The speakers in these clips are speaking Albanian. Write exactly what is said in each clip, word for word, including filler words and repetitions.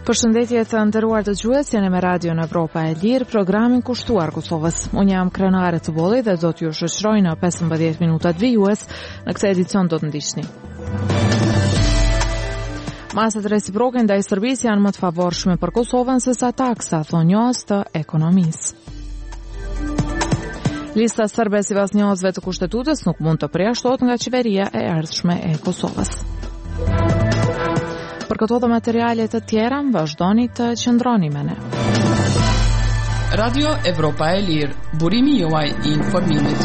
Përshëndetje të nderuar dëgjues, jeni me Radion Evropa e Lirë, programin kushtuar Kosovës. Unë jam Krenare të Bolli dhe do t'ju shoqëroj në pesëmbëdhjetë minutat vijues. Në këtë edicion do të ndiqni. Masat reciproke ndaj Serbisë janë më të favorshme për Kosovën se sa taksa, thonë njohës të ekonomisë. Lista serbe sipas njohësve të kushtetutës nuk mund të përjashtohet nga qeveria e ardhshme e Kosovës. Për këto dhe materiale të tjera, vazhdoni të qëndroni me ne. Radio Evropa e Lirë, burimi juaj i informimit.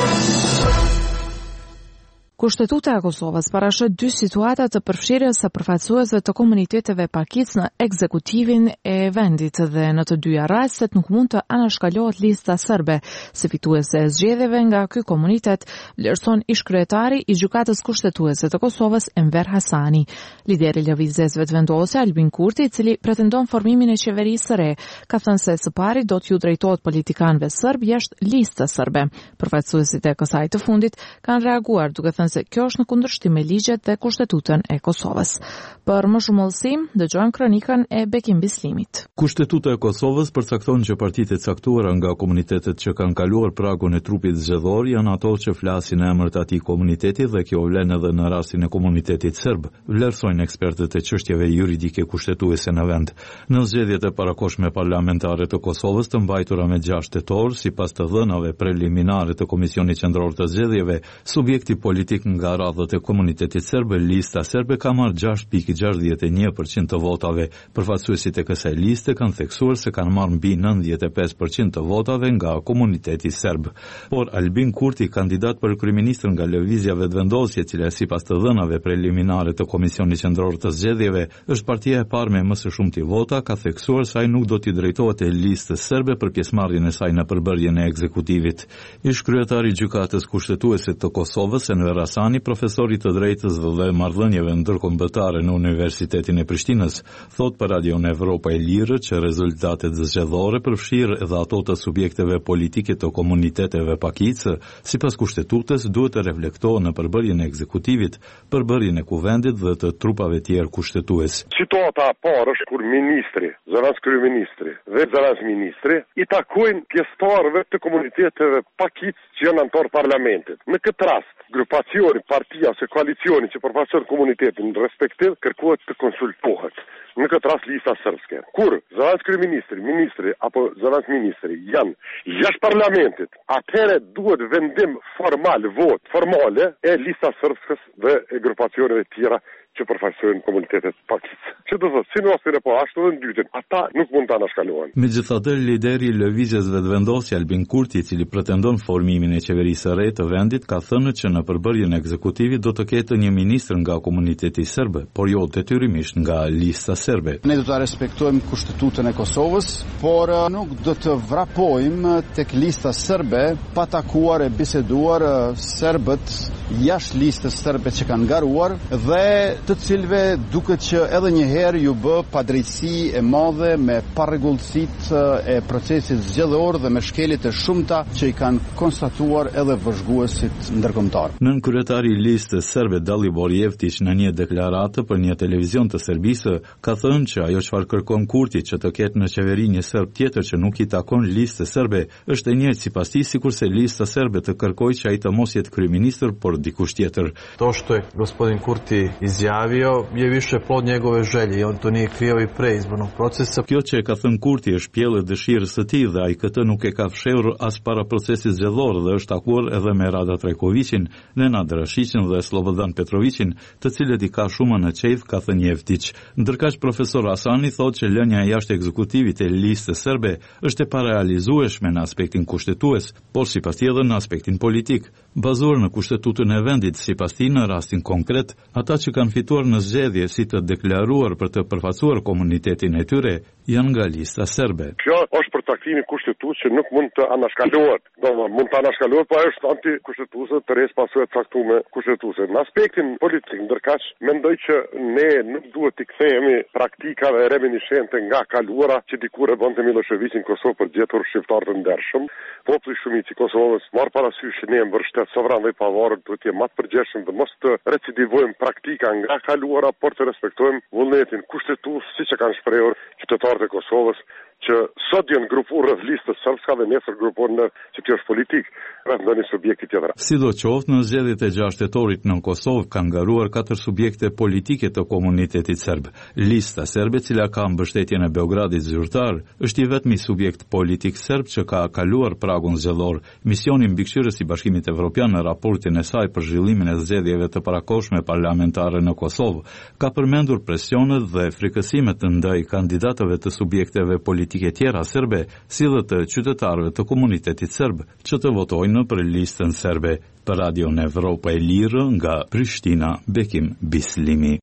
Kushtetuta e Kosovës parashët dy situata të përfshirjes së përfaqësuesve të komuniteteve pakicë në ekzekutimin e vendit dhe në të dyja rastet nuk mund të anashkalohet lista serbe, si fituese e zgjedhjeve nga ky komunitet, vlerëson ish-kryetari i gjykatës kushtetuese të Kosovës Enver Hasani. Lideri i lëvizjes vetëvendose Albin Kurti, i cili pretendon formimin e qeverisë së re, ka thënë se së pari do t'ju drejtohet politikanëve serb jashtë listës serbe. Përfaqësuesit e kësaj të fundit kanë reaguar duke thënë se kjo është në kundërshtim me ligjet dhe kushtetutën e Kosovës. Për më shumë hollësim, dëgjojmë kronikën e Bekim Bislimit. Kushtetuta e Kosovës përcakton që partitë e caktuara nga komunitetet që kanë kaluar pragun e trupit zgjedhor janë ato që flasin në emër të atij komuniteti dhe kjo vlen edhe në rastin e komunitetit serb, vlerësojnë ekspertët e çështjeve juridike kushtetuese në vend. Në zgjedhjet e parakohshme parlamentare të Kosovës të mbajtura me gjashtë tetor, sipas të dhënave preliminare të Komisionit Qendror të Zgjedhjeve, subjekti politik nga radhët e komunitetit serbe, lista serbe ka marrë gjashtë pikë gjashtëdhjetë e një përqind të votave. Përfaqësuesit e kësaj liste kanë theksuar se kanë marrë mbi nëntëdhjetë e pesë përqind të votave nga komuniteti serb. Por Albin Kurti, kandidat për kryeministër nga lëvizja vetëvendosje, e cila sipas të dhënave preliminare të Komisionit Qendror të Zgjedhjeve është partia e parë me më së shumti vota, ka theksuar se ai nuk do t'i drejtohet e listës serbe për pjesëmarrjen e saj në përbërjen e ekzekutivit. Ish-kryetari i gjykatës kushtetuese të Kosovës, Enver Hasani, profesori të drejtës dhe marrëdhënieve ndërkombëtare në Universitetin e Prishtinës, thot për Radion Evropa e Lirë që rezultatet zgjedhore përfshirë edhe ato të subjekteve politike të komuniteteve pakicë, sipas kushtetutës duhet të reflektohen në përbërjen e ekzekutivit, përbërjen e kuvendit dhe të trupave tjerë kushtetues. Situata e parë është kur ministri, zëvendës kryeministri dhe zëvendës ministri i takojnë pjesëtarëve të komuniteteve pakicë që janë anëtar parlamentit. Në këtë rast, grupacioni, partia ose koalicioni që përfaqëson komunitetin respektiv kërkohet të konsultohet. Në këtë rast lista serbske. Kur zëvendës kryeministri, ministri apo zëvendës ministri janë jashtë parlamentit, atëherë duhet vendim formal, vot formale e lista serbskës dhe e grupacioneve tjera që përfaqësojnë komunitetet pakicë. Që do thotë, si në rastin e po ashtu dhe në dytin, ata nuk mund të anashkalohen. Megjithatë, lideri i lëvizjes vetëvendosje Albin Kurti, i cili pretendon formimin e qeverisë së re të vendit, ka thënë që në përbërjen e ekzekutivit do të ketë një ministër nga komuniteti serb, por jo detyrimisht nga lista serbe. Ne do të respektojmë kushtetutën e Kosovës, por nuk do të vrapojmë tek lista serbe pa takuar e biseduar serbët jashtë listës serbe që kanë garuar dhe të cilëve duket që edhe një herë ju bë padrejtësi e madhe me parregullësitë e procesit zgjedhor dhe me shkeljet e shumta që i kanë konstatuar edhe vëzhguesit ndërkombëtar. Nën kryetari i listës serbe Dalibor Jevtić në një deklaratë për një televizion të Serbisë ka thënë që ajo çfarë kërkon Kurti që të ketë në qeveri një serb tjetër që nuk i takon listës serbe është e njëjtë sipas tij sikurse lista serbe të kërkojë që ai të mos jetë kryeministër por dikush tjetër. To što je gospodin Kurti izjavio je više plod njegove želje i on to nije krio i pre izbornog procesa. Kjo që e ka thënë Kurti është pjellë e dëshirës së tij dhe ai këtë nuk e ka fshehur as para procesit zgjedhor dhe është takuar edhe me Rada Trajkovićin, Nenad Drashićin dhe Slobodan Petrovićin, të cilët i ka shumë në qejf, ka thënë Jevtić. Ndërkaq profesor Hasani thotë që lënia jashtë ekzekutivit e listës serbe është e parealizueshme në aspektin kushtetues, por sipas tij edhe në aspektin politik. Bazuar në kushtetutën e vendit, sipas tij në rastin konkret, ata që kanë fituar në zgjedhje si të deklaruar për të përfaqësuar komunitetin e tyre janë nga lista serbe. Kjo është për taktimin kushtetutës që nuk mund të anashkalohet. Do mund të anashkalohet, po është antikushtetuese të rres pasojë të caktuara kushtetuese. Në aspektin politik, ndërkaq mendoj që ne nuk duhet të kthehemi praktikave reminiscente nga kaluara që dikur e bënte Miloševići në Kosovë për gjetur shqiptar të ndershëm. Populli shumic i Kosovës marr parasysh që ne mbërshtet autoritetet sovran dhe i pavarur duhet të jetë më të përgjegjshëm dhe mos të recidivojmë praktika nga kaluara, por të respektojmë vullnetin kushtetues siç e kanë shprehur qytetarët e Kosovës, që sot janë grupuar rreth listës sërbska dhe nesër grupuar në që kjo është politik rreth ndonjë subjekti tjetër. Sidoqoftë, në zgjedhjet e gjashtë tetorit në Kosovë kanë ngaruar katër subjekte politike të komunitetit serb. Lista serbe, cila ka mbështetjen e Beogradit zyrtar, është i vetmi subjekt politik serb që ka kaluar pragun zgjedhor. Misioni mbikëqyrës i Bashkimit Evropian në raportin e saj për zhvillimin e zgjedhjeve të parakohshme parlamentare në Kosovë ka përmendur presionet dhe frikësimet ndaj kandidatëve të subjekteve politike tjera serbe, si dhe të qytetarëve të komunitetit serb që të votojnë për listën serbe. Për Radion Evropa e Lirë nga Prishtina, Bekim Bislimi.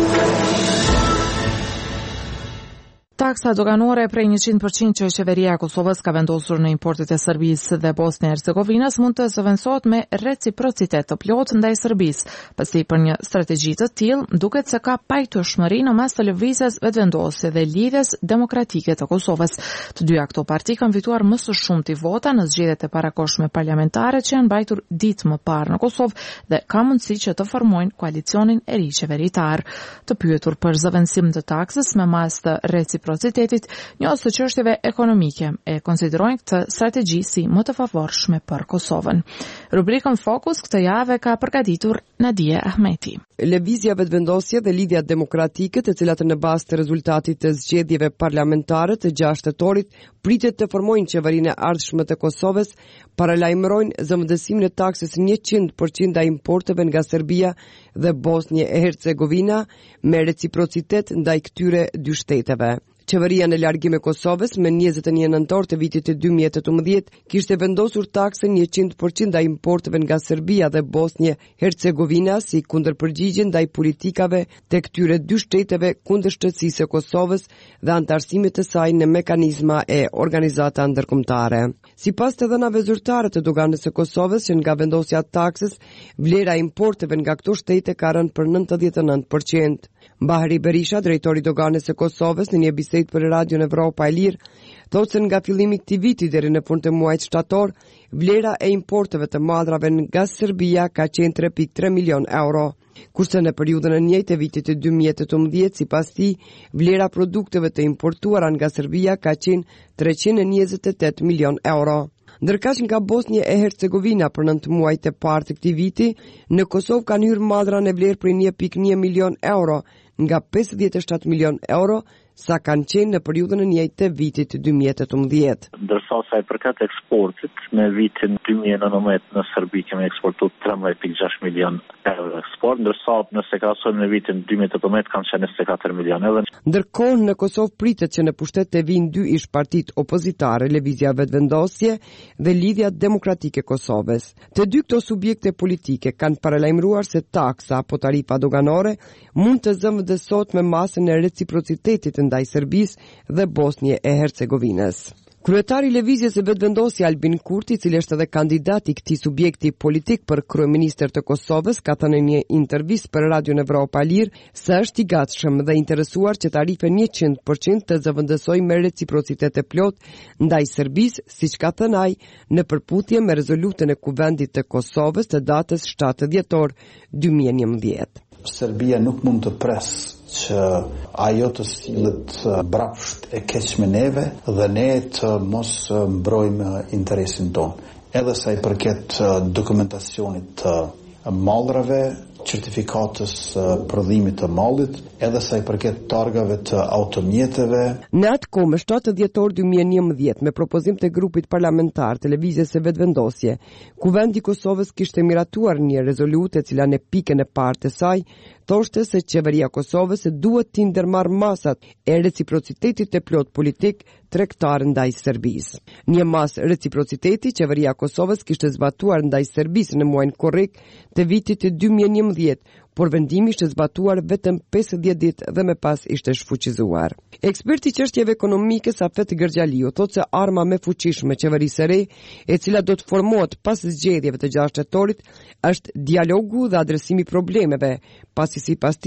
Taksa doganore prej njëqind përqind që qeveria e Kosovës ka vendosur në importet e Serbisë dhe Bosnjë e Hercegovinës mund të zëvendësohet me reciprocitet të plotë ndaj Serbisë. Pasi për një strategji të tillë, duket se ka pajtueshmëri në mes të lëvizjes vetëvendosje dhe lidhjes demokratike të Kosovës. Të dyja këto parti kanë fituar më së shumti vota në zgjedhjet e parakohshme parlamentare që janë mbajtur ditë më parë në Kosovë dhe ka mundësi që të formojnë koalicionin e ri qeveritar. Të pyetur për zëvendësim të taksës me mas të reciprocitetit Procitetit, njës të çështjeve ekonomike e konsiderojnë këtë strategji si më të favorshme për Kosovën. Rubrikën Fokus këtë javë ka përgatitur Nadia Ahmeti. Lëvizja vetëvendosje dhe lidhja demokratike, të cilat në bazë të rezultatit të zgjedhjeve parlamentare të gjashtë tetorit pritet të formojnë qeverinë e ardhshme të Kosovës, paralajmërojnë zëvendësimin e taksës njëqind përqind ndaj importeve nga Serbia dhe Bosnjë e Hercegovina me reciprocitet ndaj këtyre dy shteteve. Qeveria në largim e Kosovës me njëzet e një nëntor të vitit të dy mijë e tetëmbëdhjetë kishte vendosur taksën njëqind përqind ndaj importeve nga Serbia dhe Bosnjë Hercegovina si kundërpërgjigje ndaj politikave të këtyre dy shteteve kundër shtetësisë së Kosovës dhe antarësimit të saj në mekanizma e organizata ndërkombëtare. Sipas të dhënave zyrtare të doganës së Kosovës, që nga vendosja e taksës, vlera e importeve nga këto shtete ka rënë për nëntëdhjetë e nëntë përqind. Bahri Berisha, drejtori i doganës së Kosovës, në një bisedë për Radion Evropa e Lirë, thotë se nga fillimi i këtij viti deri në fund të muajit shtator, vlera e importeve të madrave nga Serbia ka qenë tre pikë tre milion euro. Kurse në periudhën e njëjtë të vitit të dy mijë e tetëmbëdhjetë, sipas tij, vlera produkteve të importuara nga Serbia ka qenë treqind e njëzet e tetë milion euro. Ndërkaq nga Bosnjë e Hercegovina për nëntë muajt e parë të këtij viti, në Kosovë kanë hyrë madra në vlerë për një pikë një milion euro, nga pesëdhjetë e shtatë milion euro, sa kanë qenë në periudhën e njëjtë të vitit dy mijë e tetëmbëdhjetë. Ndërsa sa i përket eksportit, me vitin dy mijë e nëntëmbëdhjetë në Serbi kemi eksportuar trembëdhjetë pikë gjashtë milion euro eksport, ndërsa nëse krahasojmë me vitin dy mijë e tetëmbëdhjetë kanë qenë njëzet e katër milion euro. Ndërkohë në Kosovë pritet që në pushtet të vinë dy ish partitë opozitare, Lëvizja Vetëvendosje dhe Lidhja Demokratike e Kosovës. Të dy këto subjekte politike kanë paralajmëruar se taksa apo tarifa doganore mund të zëvendësohet me masën e reciprocitetit ndaj Serbisë dhe Bosnjë e Hercegovinës. Kryetari i Lëvizjes së Vetëvendosje Albin Kurti, i cili është edhe kandidat i këtij subjekti politik për kryeministër të Kosovës, ka thënë në një intervistë për Radion Evropa e Lirë se është i gatshëm dhe interesuar që tarifën njëqind përqind të zëvendësojë me reciprocitet të plotë ndaj Serbisë, siç ka thënë ai, në përputhje me rezolutën e Kuvendit të Kosovës të datës shtatë dhjetor dy mijë e njëmbëdhjetë. Serbia nuk mund të presë që ajo të sillet brapsht e keq me neve dhe ne të mos mbrojmë interesin tonë. Edhe sa i përket dokumentacionit të mallrave, certifikatës prodhimit të mallit, edhe sa i përket targave të automjeteve. Në atë kohë, më shtatë dhjetor dy mijë e njëmbëdhjetë, me propozim të grupit parlamentar të Lëvizjes së Vetëvendosje, Kuvendi i Kosovës kishte miratuar një rezolutë e cila në pikën e parë të saj thoshte se qeveria Kosovës duhet të ndërmarrë masat e reciprocitetit të plot politik tregtar ndaj Serbisë. Një mas reciprociteti qeveria Kosovës kishte zbatuar ndaj Serbisë në muajin korrik të vitit të dy mijë e njëmbëdhjetë, por vendimi ishte zbatuar vetëm pesëdhjetë ditë dhe më pas ishte shfuqizuar. Eksperti i çështjeve ekonomike Safet Gërgjaliu thotë se arma më e fuqishme e qeverisë së re, e cila do të formohet pas zgjedhjeve të gjashtë shtatorit, është dialogu dhe adresimi i problemeve, pasi sipas tij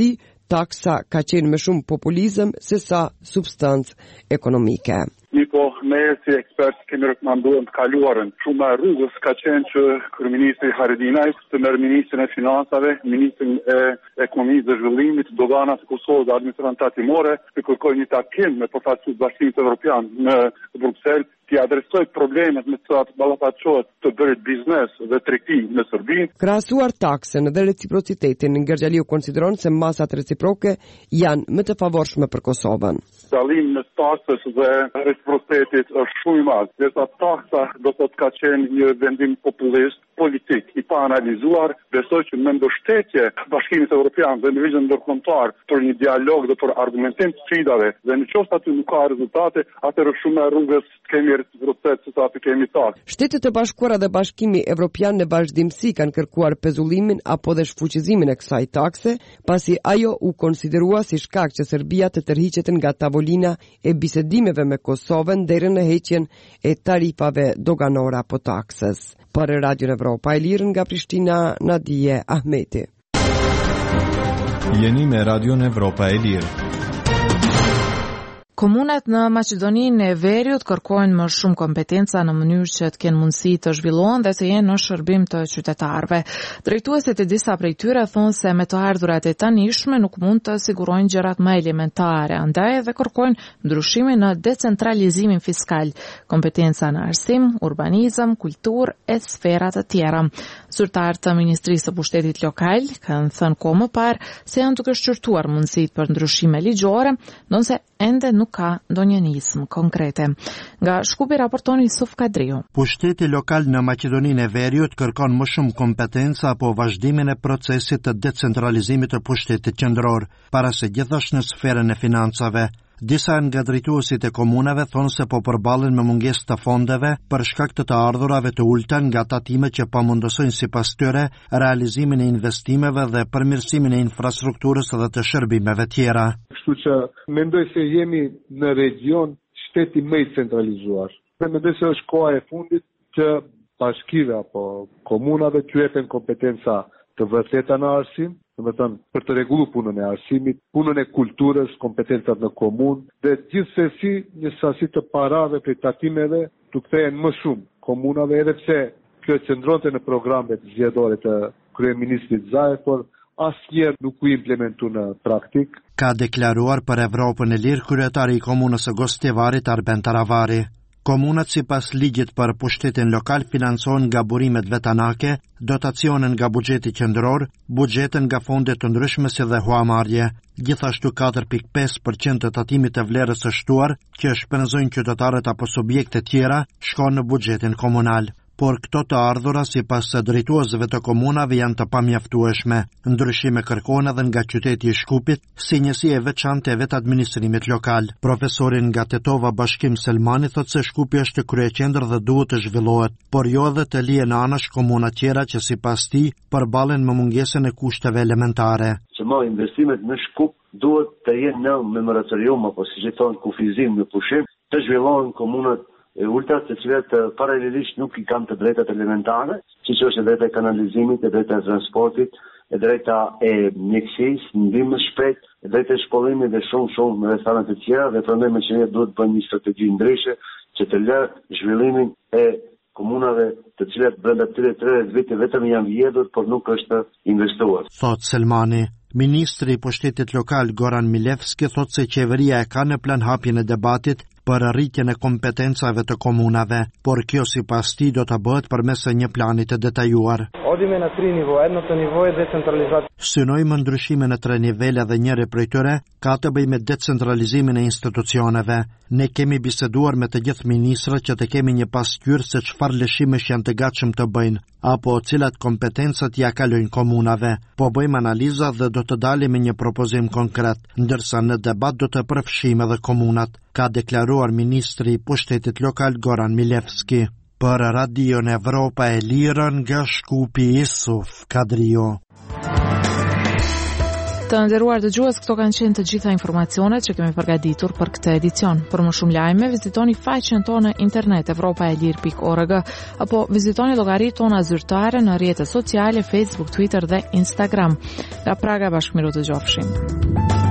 taksa ka qenë më shumë populizëm se sa substancë ekonomike. Mi po, ne si ekspert kemi rekomanduar të kaluarën. Shumë e rrugës ka qenë që kryeministri Haradinaj të merr ministrin e financave, ministrin e ekonomisë dhe zhvillimit, doganat e Kosovës dhe administratën tatimore, të kërkojnë një takim me përfaqësues të Bashkimit Evropian në Bruksel, të adresoj problemet me të cilat ballafaqohet të bërit biznes dhe tregti në Serbi. Krahasuar taksën dhe reciprocitetin, Ngergjaliu konsideron se masat reciproke janë më të favorshme për Kosovën. Dallimi mes taksës dhe reciprocitetit është shumë i madh. Derisa taksa do të ka qenë një vendim populist, politik, i pa analizuar, besoj që me mbështetje Bashkimit Evropian dhe në vizën ndërkombëtar për një dialog dhe për argumentim të sfidave dhe në qoftë aty nuk ka rezultate, atëherë shumë e rrugës kemi reciprocitet se sa të kemi taksë. Shtetet e Bashkuara dhe Bashkimi Evropian në vazhdimsi kanë kërkuar pezullimin apo dhe shfuqizimin e kësaj takse, pasi ajo u konsiderua si shkak që Serbia të tërhiqet nga tavolina e bisedimeve me Kosovën deri në heqjen e tarifave doganore apo taksës. Për Radio Evropa e Lirë nga Prishtina, Nadije Ahmeti. Jeni me Radio Evropa e Lirë. Komunat në Maqedoninë e Veriut kërkojnë më shumë kompetenca në mënyrë që të kenë mundësi të zhvillohen dhe të jenë në shërbim të qytetarëve. Drejtuesit e disa prej tyre thonë se me të ardhurat e tanishme nuk mund të sigurojnë gjërat më elementare, andaj edhe kërkojnë ndryshime në decentralizimin fiskal, kompetenca në arsim, urbanizëm, kulturë e sfera të tjera. Zyrtarët të Ministrisë së Pushtetit Lokal kanë thënë kohë më parë se janë duke shqyrtuar mundësitë për ndryshime ligjore, ndonse ende nuk ka ndonjë nismë konkrete. Nga Shkupi raporton Yusuf Kadriu. Pushteti lokal në Maqedoninë e Veriut kërkon më shumë kompetenca apo vazhdimin e procesit të decentralizimit të pushtetit qendror, para se gjithashtu në sferën e financave. Disa nga drejtuesit e komunave thonë se po përballen me mungesë të fondeve për shkak të të ardhurave të ulta nga tatimet që pamundësojnë sipas tyre realizimin e investimeve dhe përmirësimin e infrastrukturës dhe të shërbimeve tjera. Kështu që mendoj se jemi në region shteti më i centralizuar. Dhe mendoj se është koha e fundit që bashkive apo komunave të jepen kompetenca të vërteta në arsim, do të thënë për të rregulluar punën e arsimit, punën e kulturës, kompetencat në komunë dhe gjithsesi një sasi të parave për tatimeve të kthehen më shumë komunave, edhe pse kjo qëndronte në programet zgjedhore të kryeministrit Zaev, por asnjëherë nuk u implementu në praktik. Ka deklaruar për Evropën e Lirë kryetari i komunës së Gostivarit Arben Taravari. Komunat si pas ligjit për pushtetin lokal financojnë nga burimet vetanake, dotacionen nga buxheti qendror, buxhetin nga fondet të ndryshme si dhe huamarrje. Gjithashtu katër pikë pesë përqind të tatimit të vlerës së shtuar që shpenzojnë qytetarët apo subjekte tjera shkon në buxhetin komunal. Por këto të ardhura si pas drejtuesve të komunave janë të pamjaftueshme. Ndryshime kërkohen edhe nga qyteti i Shkupit, si njësi e veçantë e vetë administrimit lokal. Profesorin nga Tetova Bashkim Selmani thotë se Shkupi është kryeqendër dhe duhet të zhvillohet, por jo edhe të lihen anash komuna tjera që sipas tij përballen me mungesën e kushteve elementare. Që më investimet në Shkup duhet të jenë në memoratorium apo si që thonë kufizim në pushim, të zhvillohen komunat e ulta të cilat paralelisht nuk i kanë të drejtat elementare, siç është e drejta e kanalizimit, e drejta e transportit, e drejta e mjekësisë, ndihmës shpejt, e drejta e shkollimit dhe shumë shumë rrethana të tjera, dhe prandaj qeveria duhet të bëjë një strategji ndryshe që të lë zhvillimin e komunave të cilat brenda tridhjet vite vetëm janë vjedhur, por nuk është investuar. Thot Selmani. Ministri i Pushtetit Lokal Goran Milevski thot se qeveria e ka në plan hapjen e debatit për rritjen e kompetencave të komunave, por kjo sipas tij do të bëhet përmes një plani të detajuar. Odime në tri nivoje, në të nivoje decentralizatë. Synojmë ndryshime në tre nivele dhe njëri prej tyre ka të bëjë me decentralizimin e institucioneve. Ne kemi biseduar me të gjithë ministrët që të kemi një pasqyrë se çfarë lëshimesh janë të gatshëm të bëjnë, apo cilat kompetencat ja kalojnë komunave. Po bëjmë analiza dhe do të dalim me një propozim konkret, ndërsa në debat do të përfshijmë edhe komunat, ka deklaruar ministri i Pushtetit Lokal Goran Milevski. Për Radion Evropa e Lirë nga Shkupi, Yusuf Kadriu. Të nderuar dëgjues, këto kanë qenë të gjitha informacionet që kemi përgatitur për këtë edicion. Për më shumë lajme, vizitoni faqen tonë në internet evropa e lirë pikë org apo vizitoni llogaritë tona zyrtare në rrjetet sociale Facebook, Twitter dhe Instagram. Nga Praga, bashkëmiru të gjofshim.